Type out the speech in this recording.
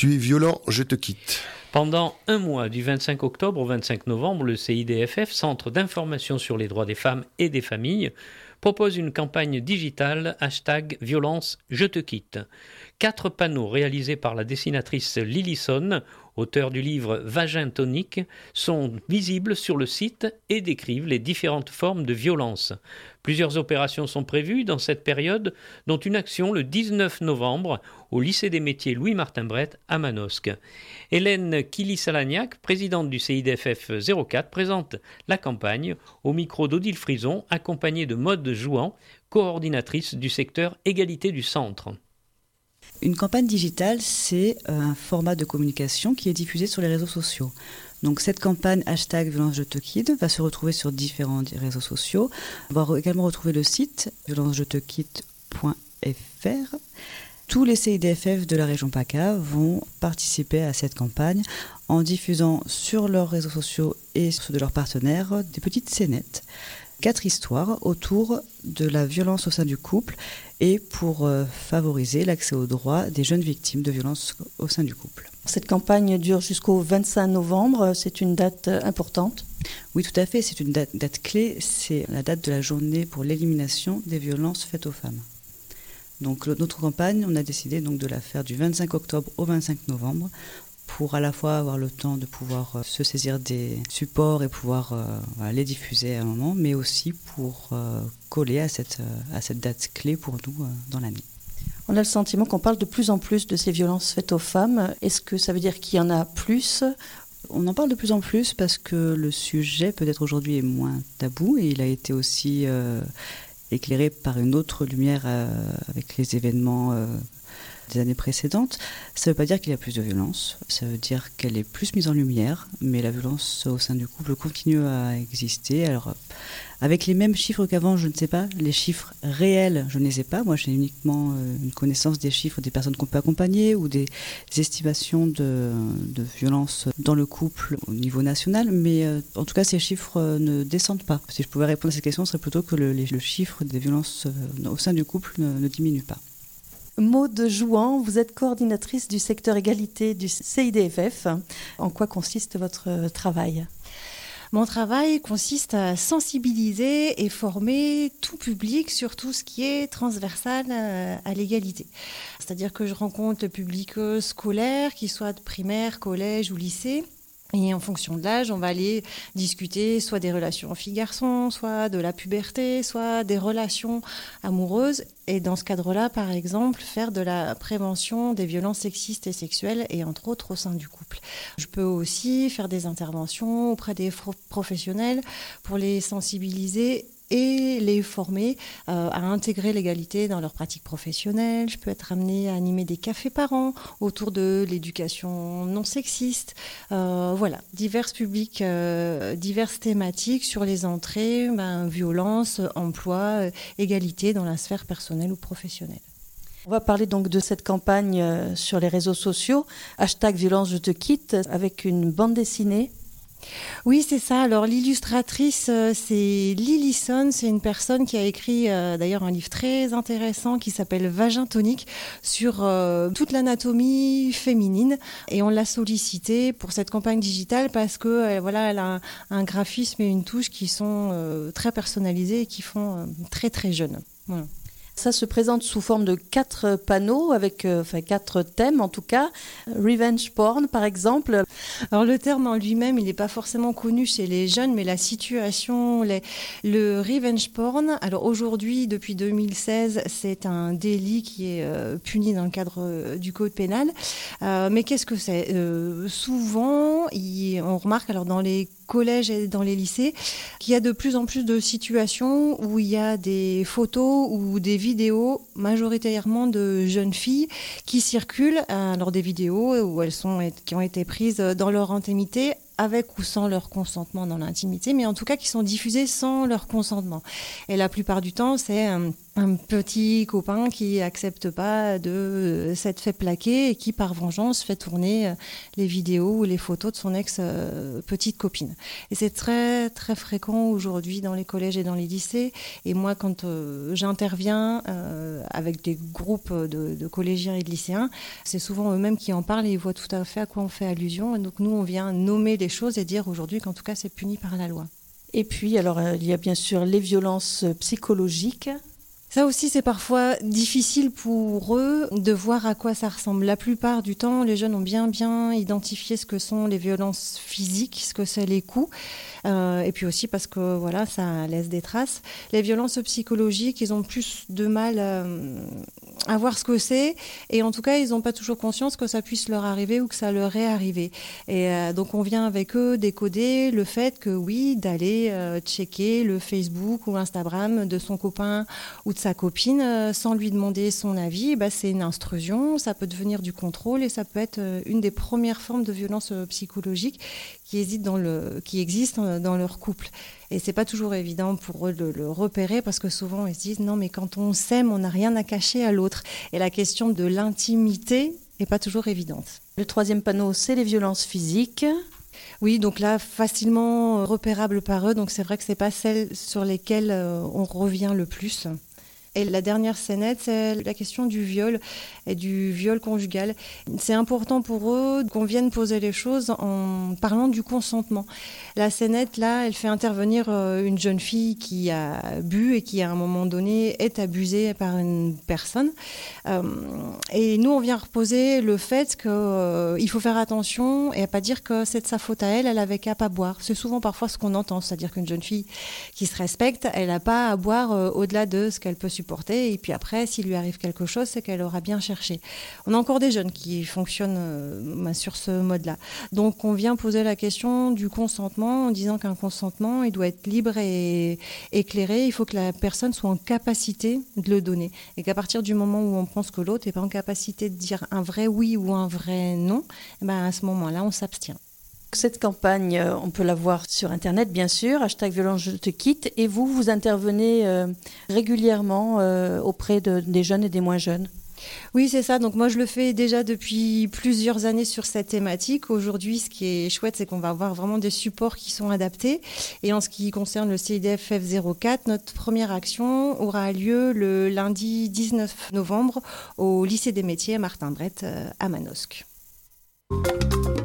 Tu es violent, je te quitte. Pendant un mois, du 25 octobre au 25 novembre, le CIDFF, Centre d'information sur les droits des femmes et des familles, propose une campagne digitale #violence je te quitte. 4 panneaux réalisés par la dessinatrice Lillison, auteure du livre Vagin tonique, sont visibles sur le site et décrivent les différentes formes de violence. Plusieurs opérations sont prévues dans cette période, dont une action le 19 novembre au lycée des métiers Louis-Martin Brett à Manosque. Hélène Kili-Salagnac, présidente du CIDFF 04, présente la campagne au micro d'Odile Frison, accompagnée de Maude Jouan, coordinatrice du secteur égalité du centre. Une campagne digitale, c'est un format de communication qui est diffusé sur les réseaux sociaux. Donc cette campagne #violence je te quitte va se retrouver sur différents réseaux sociaux. On va également retrouver le site violencejetequitte.fr. Tous les CIDFF de la région PACA vont participer à cette campagne en diffusant sur leurs réseaux sociaux et ceux de leurs partenaires des petites scénettes. 4 histoires autour de la violence au sein du couple et pour favoriser l'accès aux droits des jeunes victimes de violences au sein du couple. Cette campagne dure jusqu'au 25 novembre, c'est une date importante. Oui, tout à fait, c'est une date clé, c'est la date de la journée pour l'élimination des violences faites aux femmes. Donc notre campagne, on a décidé donc de la faire du 25 octobre au 25 novembre pour à la fois avoir le temps de pouvoir se saisir des supports et pouvoir les diffuser à un moment, mais aussi pour coller à cette date clé pour nous dans l'année. On a le sentiment qu'on parle de plus en plus de ces violences faites aux femmes. Est-ce que ça veut dire qu'il y en a plus ? On en parle de plus en plus parce que le sujet peut-être aujourd'hui est moins tabou et il a été aussi éclairé par une autre lumière avec les événements des années précédentes. Ça ne veut pas dire qu'il y a plus de violence, ça veut dire qu'elle est plus mise en lumière, mais la violence au sein du couple continue à exister. Alors, avec les mêmes chiffres qu'avant, je ne sais pas, les chiffres réels, je ne les ai pas. Moi, j'ai uniquement une connaissance des chiffres des personnes qu'on peut accompagner ou des estimations de violence dans le couple au niveau national, mais en tout cas, ces chiffres ne descendent pas. Si je pouvais répondre à cette question, ce serait plutôt que le chiffre des violences au sein du couple ne diminue pas. Maude Jouan, vous êtes coordinatrice du secteur égalité du CIDFF. En quoi consiste votre travail ? Mon travail consiste à sensibiliser et former tout public sur tout ce qui est transversal à l'égalité. C'est-à-dire que je rencontre le public scolaire, qu'il soit de primaire, collège ou lycée. Et en fonction de l'âge, on va aller discuter soit des relations filles-garçons, soit de la puberté, soit des relations amoureuses. Et dans ce cadre-là, par exemple, faire de la prévention des violences sexistes et sexuelles, et entre autres au sein du couple. Je peux aussi faire des interventions auprès des professionnels pour les sensibiliser et les former à intégrer l'égalité dans leurs pratiques professionnelles. Je peux être amenée à animer des cafés parents autour de l'éducation non sexiste. Voilà, divers publics, diverses thématiques sur les entrées, violence, emploi, égalité dans la sphère personnelle ou professionnelle. On va parler donc de cette campagne sur les réseaux sociaux, #violence je te quitte, avec une bande dessinée. Oui, c'est ça. Alors, l'illustratrice, c'est Lillison. C'est une personne qui a écrit d'ailleurs un livre très intéressant qui s'appelle Vagin tonique sur toute l'anatomie féminine. Et on l'a sollicitée pour cette campagne digitale parce que elle a un graphisme et une touche qui sont très personnalisés et qui font très très jeunes. Voilà. Ça se présente sous forme de 4 panneaux avec 4 thèmes en tout cas. Revenge porn par exemple. Alors le terme en lui-même, il n'est pas forcément connu chez les jeunes, mais la situation, le revenge porn, alors aujourd'hui, depuis 2016, c'est un délit qui est puni dans le cadre du code pénal. Mais qu'est-ce que c'est ? Souvent, on remarque alors dans les collèges et dans les lycées, qu'il y a de plus en plus de situations où il y a des photos ou des vidéos majoritairement de jeunes filles qui circulent, alors des vidéos qui ont été prises dans leur intimité, avec ou sans leur consentement dans l'intimité, mais en tout cas qui sont diffusées sans leur consentement. Et la plupart du temps, c'est un petit copain qui accepte pas de s'être fait plaquer et qui, par vengeance, fait tourner les vidéos ou les photos de son ex-petite copine. Et c'est très, très fréquent aujourd'hui dans les collèges et dans les lycées. Et moi, quand j'interviens avec des groupes de collégiens et de lycéens, c'est souvent eux-mêmes qui en parlent et ils voient tout à fait à quoi on fait allusion. Et donc, nous, on vient nommer les choses et dire aujourd'hui qu'en tout cas, c'est puni par la loi. Et puis, alors, il y a bien sûr les violences psychologiques. Ça aussi, c'est parfois difficile pour eux de voir à quoi ça ressemble. La plupart du temps, les jeunes ont bien identifié ce que sont les violences physiques, ce que c'est les coups, et puis aussi parce que voilà, ça laisse des traces. Les violences psychologiques, ils ont plus de mal à voir ce que c'est, et en tout cas, ils n'ont pas toujours conscience que ça puisse leur arriver ou que ça leur est arrivé. Et donc, on vient avec eux décoder le fait que oui, d'aller checker le Facebook ou Instagram de son copain ou de sa copine sans lui demander son avis, c'est une intrusion, ça peut devenir du contrôle et ça peut être une des premières formes de violence psychologique qui existent dans leur couple. Et c'est pas toujours évident pour eux de le repérer parce que souvent ils se disent non mais quand on s'aime on n'a rien à cacher à l'autre. Et la question de l'intimité n'est pas toujours évidente. Le troisième panneau, c'est les violences physiques. Oui, donc là, facilement repérable par eux. Donc c'est vrai que c'est pas celles sur lesquelles on revient le plus. Et la dernière scénette, c'est la question du viol et du viol conjugal. C'est important pour eux qu'on vienne poser les choses en parlant du consentement. La scénette, là, elle fait intervenir une jeune fille qui a bu et qui, à un moment donné, est abusée par une personne. Et nous, on vient reposer le fait qu'il faut faire attention et pas dire que c'est de sa faute à elle, elle avait qu'à pas boire. C'est souvent parfois ce qu'on entend, c'est-à-dire qu'une jeune fille qui se respecte, elle n'a pas à boire au-delà de ce qu'elle peut supporter. Et puis après, s'il lui arrive quelque chose, c'est qu'elle aura bien cherché. On a encore des jeunes qui fonctionnent sur ce mode-là. Donc, on vient poser la question du consentement en disant qu'un consentement, il doit être libre et éclairé. Il faut que la personne soit en capacité de le donner. Et qu'à partir du moment où on pense que l'autre n'est pas en capacité de dire un vrai oui ou un vrai non, à ce moment-là, on s'abstient. Cette campagne, on peut la voir sur Internet, bien sûr, #violence je te quitte. Et vous intervenez régulièrement auprès des jeunes et des moins jeunes. Oui, c'est ça. Donc moi, je le fais déjà depuis plusieurs années sur cette thématique. Aujourd'hui, ce qui est chouette, c'est qu'on va avoir vraiment des supports qui sont adaptés. Et en ce qui concerne le CIDF F04, notre première action aura lieu le lundi 19 novembre au lycée des métiers à Martin-Brett à Manosque.